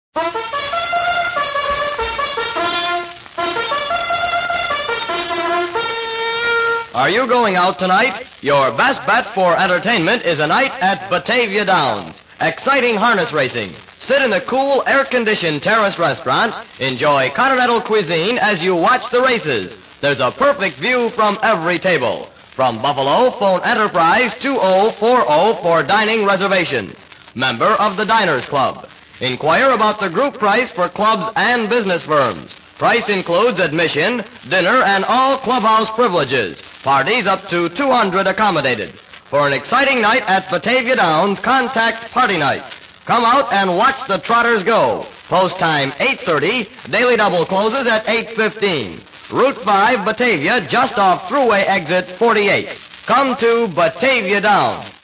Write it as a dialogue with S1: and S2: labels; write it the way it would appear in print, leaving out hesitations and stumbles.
S1: Are you going out tonight? Your best bet for entertainment is a night at Batavia Downs. Exciting harness racing. Sit in the cool, air-conditioned terrace restaurant. Enjoy continental cuisine as you watch the races. There's a perfect view from every table. From Buffalo, phone Enterprise 2040 for dining reservations. Member of the Diners Club. Inquire about the group price for clubs and business firms. Price includes admission, dinner, and all clubhouse privileges. Parties up to 200 accommodated. For an exciting night at Batavia Downs, contact Party Night. Come out and watch the Trotters go. Post time 8:30. Daily double closes at 8:15. Route 5, Batavia, just off Thruway Exit 48. Come to Batavia Downs.